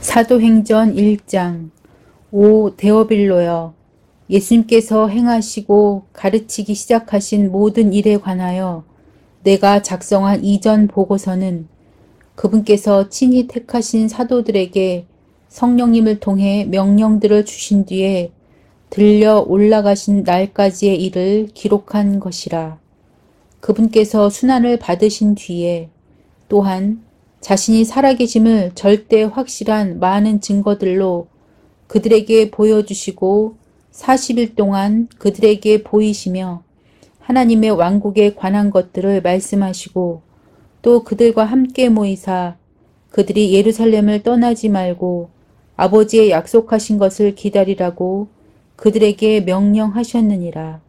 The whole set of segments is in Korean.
사도행전 1장. 오 데오빌로여, 예수님께서 행하시고 가르치기 시작하신 모든 일에 관하여 내가 작성한 이전 보고서는 그분께서 친히 택하신 사도들에게 성령님을 통해 명령들을 주신 뒤에 들려 올라가신 날까지의 일을 기록한 것이라. 그분께서 순환을 받으신 뒤에 또한 자신이 살아계심을 절대 확실한 많은 증거들로 그들에게 보여주시고 40일 동안 그들에게 보이시며 하나님의 왕국에 관한 것들을 말씀하시고 또 그들과 함께 모이사 그들이 예루살렘을 떠나지 말고 아버지의 약속하신 것을 기다리라고 그들에게 명령하셨느니라.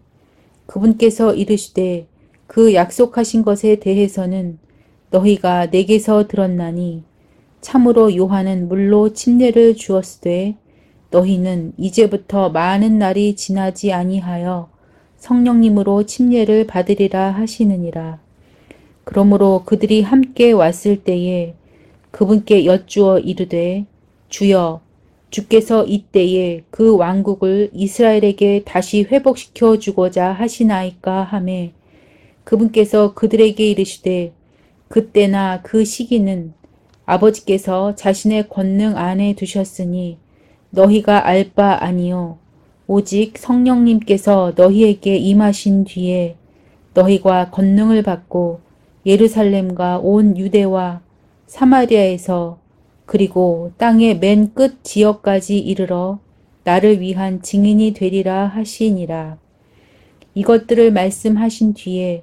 그분께서 이르시되 그 약속하신 것에 대해서는 너희가 내게서 들었나니 참으로 요한은 물로 침례를 주었으되 너희는 이제부터 많은 날이 지나지 아니하여 성령님으로 침례를 받으리라 하시느니라. 그러므로 그들이 함께 왔을 때에 그분께 여쭈어 이르되 주여, 주께서 이때에 그 왕국을 이스라엘에게 다시 회복시켜 주고자 하시나이까 하매 그분께서 그들에게 이르시되 그때나 그 시기는 아버지께서 자신의 권능 안에 두셨으니 너희가 알 바 아니요 오직 성령님께서 너희에게 임하신 뒤에 너희가 권능을 받고 예루살렘과 온 유대와 사마리아에서 그리고 땅의 맨 끝 지역까지 이르러 나를 위한 증인이 되리라 하시니라. 이것들을 말씀하신 뒤에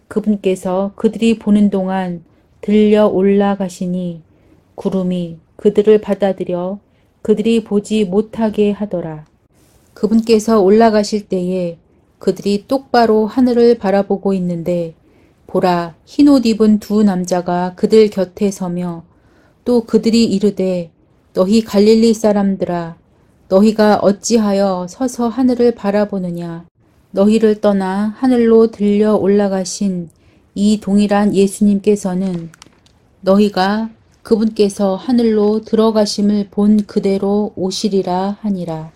그분께서 그들이 보는 동안 들려 올라가시니 구름이 그들을 받아들여 그들이 보지 못하게 하더라. 그분께서 올라가실 때에 그들이 똑바로 하늘을 바라보고 있는데 보라, 흰옷 입은 두 남자가 그들 곁에 서며 또 그들이 이르되 너희 갈릴리 사람들아, 너희가 어찌하여 서서 하늘을 바라보느냐. 너희를 떠나 하늘로 들려 올라가신 이 동일한 예수님께서는 너희가 그분께서 하늘로 들어가심을 본 그대로 오시리라 하니라.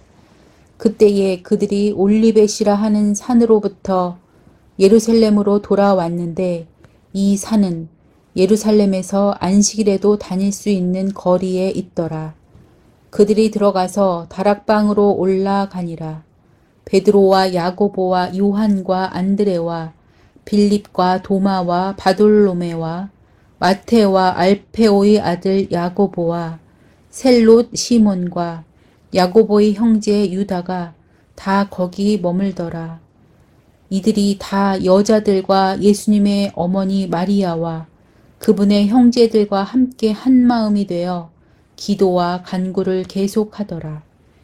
그때에 그들이 올리벳이라 하는 산으로부터 예루살렘으로 돌아왔는데 이 산은 예루살렘에서 안식일에도 다닐 수 있는 거리에 있더라. 그들이 들어가서 다락방으로 올라가니라. 베드로와 야고보와 요한과 안드레와 빌립과 도마와 바돌로메와 마테와 알페오의 아들 야고보와 셀롯 시몬과 야고보의 형제 유다가 다 거기 머물더라. 이들이 다 여자들과 예수님의 어머니 마리아와 그분의 형제들과 함께 한마음이 되어 기도와 간구를 계속하더라.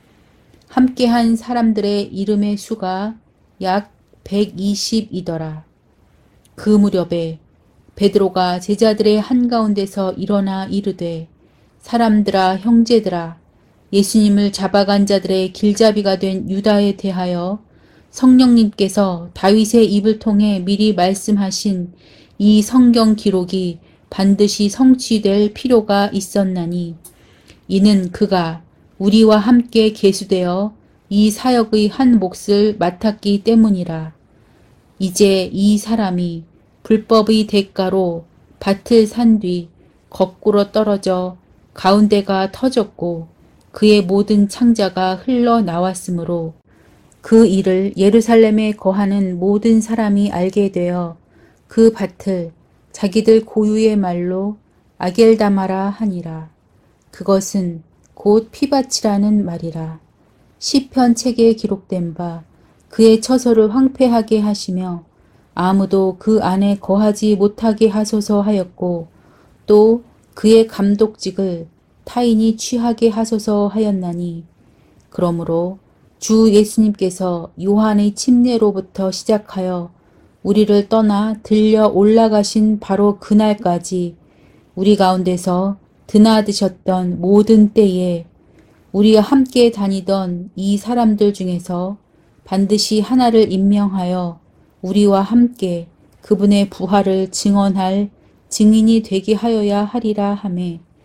함께한 사람들의 이름의 수가 약 120이더라. 그 무렵에 베드로가 제자들의 한가운데서 일어나 이르되 사람들아, 형제들아, 예수님을 잡아간 자들의 길잡이가 된 유다에 대하여 성령님께서 다윗의 입을 통해 미리 말씀하신 이 성경 기록이 반드시 성취될 필요가 있었나니 이는 그가 우리와 함께 계수되어 이 사역의 한 몫을 맡았기 때문이라. 이제 이 사람이 불법의 대가로 밭을 산 뒤 거꾸로 떨어져 가운데가 터졌고 그의 모든 창자가 흘러나왔으므로 그 일을 예루살렘에 거하는 모든 사람이 알게 되어 그 밭을 자기들 고유의 말로 아겔다마라 하니라. 그것은 곧 피밭이라는 말이라. 시편 책에 기록된 바 그의 처소를 황폐하게 하시며 아무도 그 안에 거하지 못하게 하소서 하였고 또 그의 감독직을 타인이 취하게 하소서 하였나니 그러므로 주 예수님께서 요한의 침례로부터 시작하여 우리를 떠나 들려 올라가신 바로 그날까지 우리 가운데서 드나드셨던 모든 때에 우리와 함께 다니던 이 사람들 중에서 반드시 하나를 임명하여 우리와 함께 그분의 부활을 증언할 증인이 되게 하여야 하리라 하매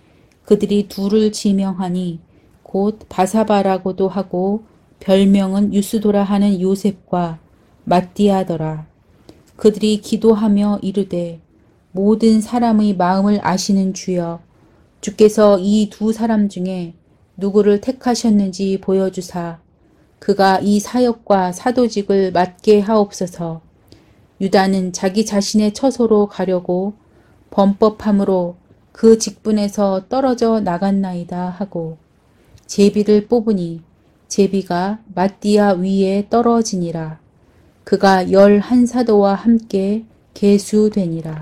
그들이 둘을 지명하니 곧 바사바라고도 하고 별명은 유스도라 하는 요셉과 matti아더라. 그들이 기도하며 이르되 모든 사람의 마음을 아시는 주여, 주께서 이 두 사람 중에 누구를 택하셨는지 보여주사 그가 이 사역과 사도직을 맡게 하옵소서. 유다는 자기 자신의 처소로 가려고 범법함으로 그 직분에서 떨어져 나갔나이다 하고 제비를 뽑으니 제비가 matti아 위에 떨어지니라. 그가 11사도와 함께 계수되니라.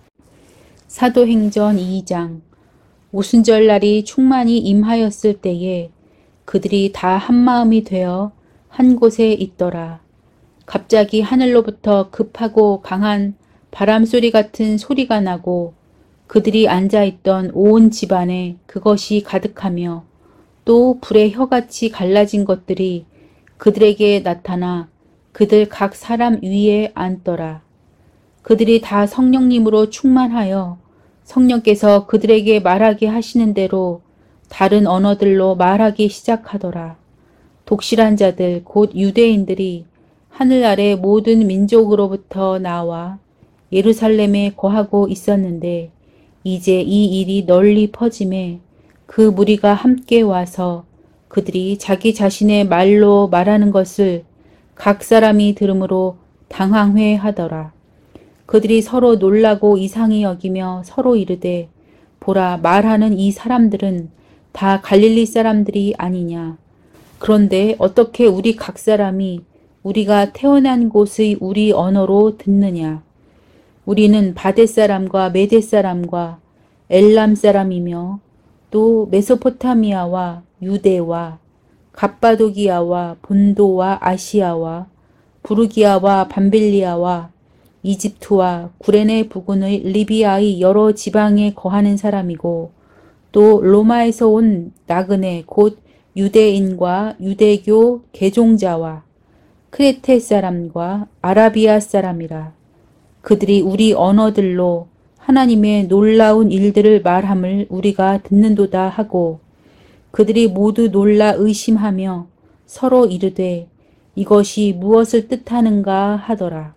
사도행전 2장. 오순절날이 충만히 임하였을 때에 그들이 다 한마음이 되어 한 곳에 있더라. 갑자기 하늘로부터 급하고 강한 바람소리 같은 소리가 나고 그들이 앉아있던 온 집안에 그것이 가득하며 또 불의 혀같이 갈라진 것들이 그들에게 나타나 그들 각 사람 위에 앉더라. 그들이 다 성령님으로 충만하여 성령께서 그들에게 말하게 하시는 대로 다른 언어들로 말하기 시작하더라. 독실한 자들 곧 유대인들이 하늘 아래 모든 민족으로부터 나와 예루살렘에 거하고 있었는데 이제 이 일이 널리 퍼짐에 그 무리가 함께 와서 그들이 자기 자신의 말로 말하는 것을 각 사람이 들으므로 당황해 하더라. 그들이 서로 놀라고 이상히 여기며 서로 이르되 보라, 말하는 이 사람들은 다 갈릴리 사람들이 아니냐. 그런데 어떻게 우리 각 사람이 우리가 태어난 곳의 우리 언어로 듣느냐. 우리는 바데 사람과 메데 사람과 엘람 사람이며 또 메소포타미아와 유대와 갑바도기아와 본도와 아시아와 부르기아와 밤빌리아와 이집트와 구레네 부근의 리비아의 여러 지방에 거하는 사람이고 또 로마에서 온 나그네 곧 유대인과 유대교 개종자와 크레테 사람과 아라비아 사람이라. 그들이 우리 언어들로 하나님의 놀라운 일들을 말함을 우리가 듣는도다 하고 그들이 모두 놀라 의심하며 서로 이르되 이것이 무엇을 뜻하는가 하더라.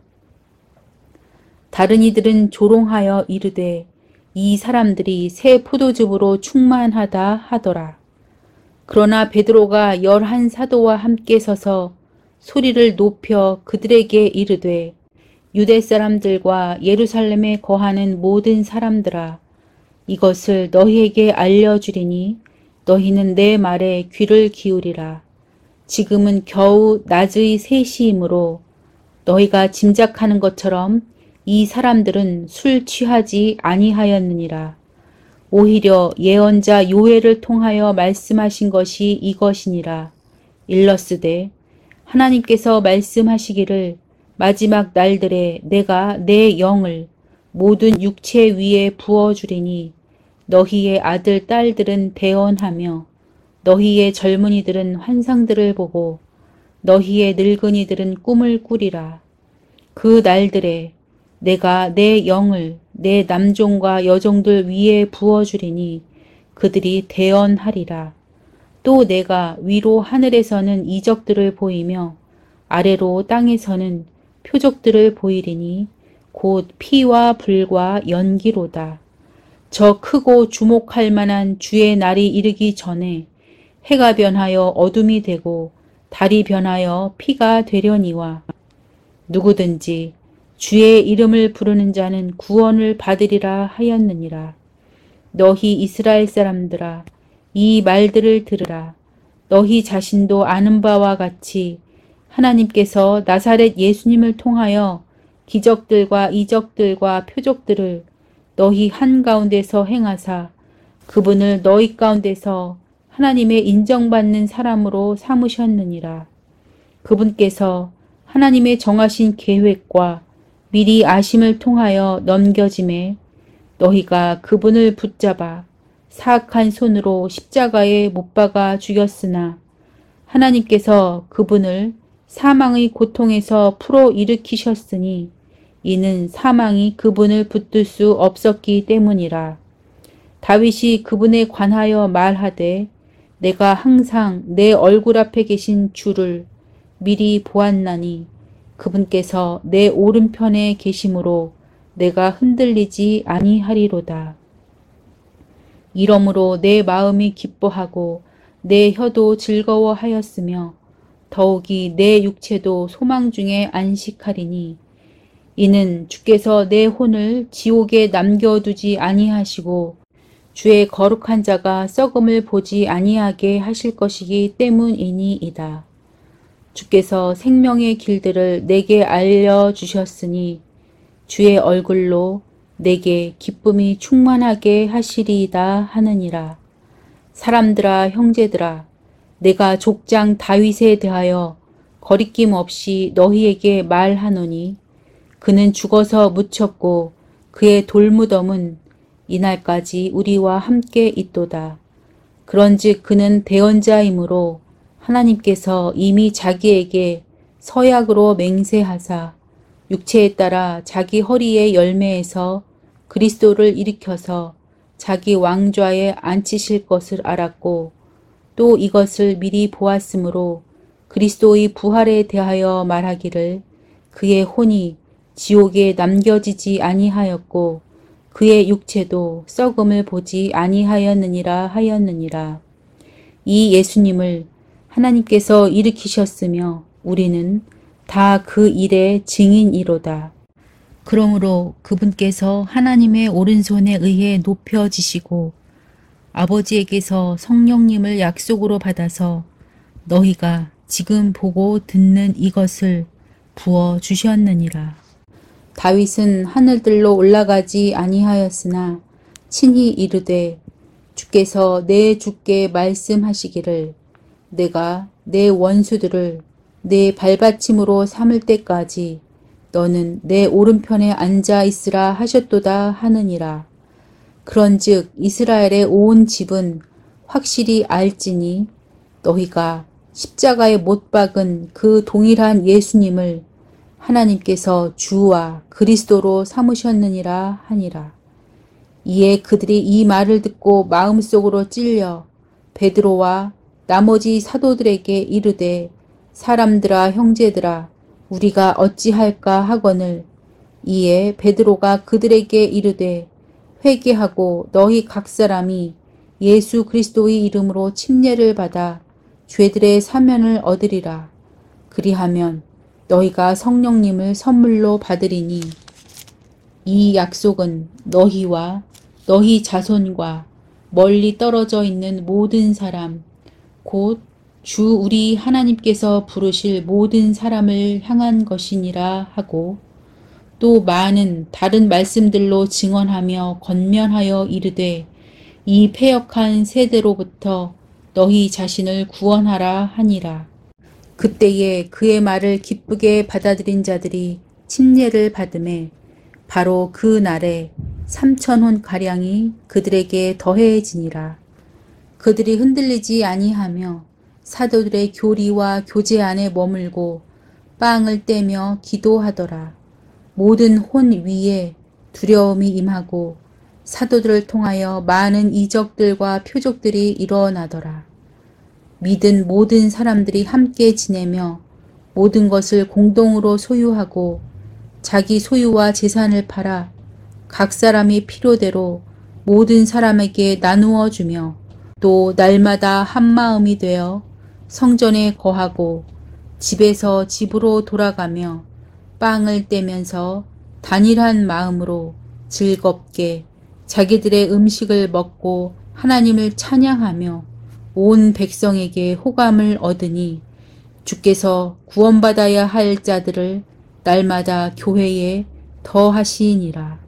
다른 이들은 조롱하여 이르되 이 사람들이 새 포도즙으로 충만하다 하더라. 그러나 베드로가 11사도와 함께 서서 소리를 높여 그들에게 이르되 유대 사람들과 예루살렘에 거하는 모든 사람들아, 이것을 너희에게 알려주리니 너희는 내 말에 귀를 기울이라. 지금은 겨우 낮의 3시이므로 너희가 짐작하는 것처럼 이 사람들은 술 취하지 아니하였느니라. 오히려 예언자 요엘을 통하여 말씀하신 것이 이것이니라. 일러스되 하나님께서 말씀하시기를 마지막 날들에 내가 내 영을 모든 육체 위에 부어주리니 너희의 아들 딸들은 대언하며 너희의 젊은이들은 환상들을 보고 너희의 늙은이들은 꿈을 꾸리라. 그 날들에 내가 내 영을 내 남종과 여종들 위에 부어주리니 그들이 대언하리라. 또 내가 위로 하늘에서는 이적들을 보이며 아래로 땅에서는 표적들을 보이리니 곧 피와 불과 연기로다. 저 크고 주목할 만한 주의 날이 이르기 전에 해가 변하여 어둠이 되고 달이 변하여 피가 되려니와 누구든지 주의 이름을 부르는 자는 구원을 받으리라 하였느니라. 너희 이스라엘 사람들아, 이 말들을 들으라. 너희 자신도 아는 바와 같이 하나님께서 나사렛 예수님을 통하여 기적들과 이적들과 표적들을 너희 한가운데서 행하사 그분을 너희 가운데서 하나님의 인정받는 사람으로 삼으셨느니라. 그분께서 하나님의 정하신 계획과 미리 아심을 통하여 넘겨짐에 너희가 그분을 붙잡아 사악한 손으로 십자가에 못 박아 죽였으나 하나님께서 그분을 사망의 고통에서 풀어 일으키셨으니 이는 사망이 그분을 붙들 수 없었기 때문이라. 다윗이 그분에 관하여 말하되 내가 항상 내 얼굴 앞에 계신 주를 미리 보았나니 그분께서 내 오른편에 계심으로 내가 흔들리지 아니하리로다. 이러므로 내 마음이 기뻐하고 내 혀도 즐거워하였으며 더욱이 내 육체도 소망 중에 안식하리니 이는 주께서 내 혼을 지옥에 남겨두지 아니하시고 주의 거룩한 자가 썩음을 보지 아니하게 하실 것이기 때문이니이다. 주께서 생명의 길들을 내게 알려주셨으니 주의 얼굴로 내게 기쁨이 충만하게 하시리이다 하느니라. 사람들아 형제들아 내가 족장 다윗에 대하여 거리낌 없이 너희에게 말하노니 그는 죽어서 묻혔고 그의 돌무덤은 이날까지 우리와 함께 있도다. 그런즉 그는 대언자이므로 하나님께서 이미 자기에게 서약으로 맹세하사 육체에 따라 자기 허리의 열매에서 그리스도를 일으켜서 자기 왕좌에 앉히실 것을 알았고 또 이것을 미리 보았으므로 그리스도의 부활에 대하여 말하기를 그의 혼이 지옥에 남겨지지 아니하였고 그의 육체도 썩음을 보지 아니하였느니라 하였느니라. 이 예수님을 하나님께서 일으키셨으며 우리는 다 그 일의 증인이로다. 그러므로 그분께서 하나님의 오른손에 의해 높여지시고 아버지에게서 성령님을 약속으로 받아서 너희가 지금 보고 듣는 이것을 부어 주셨느니라. 다윗은 하늘들로 올라가지 아니하였으나 친히 이르되 주께서 내 주께 말씀하시기를 내가 내 원수들을 내 발받침으로 삼을 때까지 너는 내 오른편에 앉아 있으라 하셨도다 하느니라. 그런즉 이스라엘의 온 집은 확실히 알지니 너희가 십자가에 못 박은 그 동일한 예수님을 하나님께서 주와 그리스도로 삼으셨느니라 하니라. 이에 그들이 이 말을 듣고 마음속으로 찔려 베드로와 나머지 사도들에게 이르되 사람들아 형제들아 우리가 어찌할까 하거늘 이에 베드로가 그들에게 이르되 회개하고 너희 각 사람이 예수 그리스도의 이름으로 침례를 받아 죄들의 사면을 얻으리라. 그리하면 너희가 성령님을 선물로 받으리니 이 약속은 너희와 너희 자손과 멀리 떨어져 있는 모든 사람 곧 주 우리 하나님께서 부르실 모든 사람을 향한 것이니라 하고 또 많은 다른 말씀들로 증언하며 권면하여 이르되 이 패역한 세대로부터 너희 자신을 구원하라 하니라. 그때에 그의 말을 기쁘게 받아들인 자들이 침례를 받음에 바로 그 날에 3,000혼 가량이 그들에게 더해지니라. 그들이 흔들리지 아니하며 사도들의 교리와 교제 안에 머물고 빵을 떼며 기도하더라. 모든 혼 위에 두려움이 임하고 사도들을 통하여 많은 이적들과 표적들이 일어나더라. 믿은 모든 사람들이 함께 지내며 모든 것을 공동으로 소유하고 자기 소유와 재산을 팔아 각 사람이 필요대로 모든 사람에게 나누어 주며 또 날마다 한마음이 되어 성전에 거하고 집에서 집으로 돌아가며 빵을 떼면서 단일한 마음으로 즐겁게 자기들의 음식을 먹고 하나님을 찬양하며 온 백성에게 호감을 얻으니 주께서 구원받아야 할 자들을 날마다 교회에 더하시니라.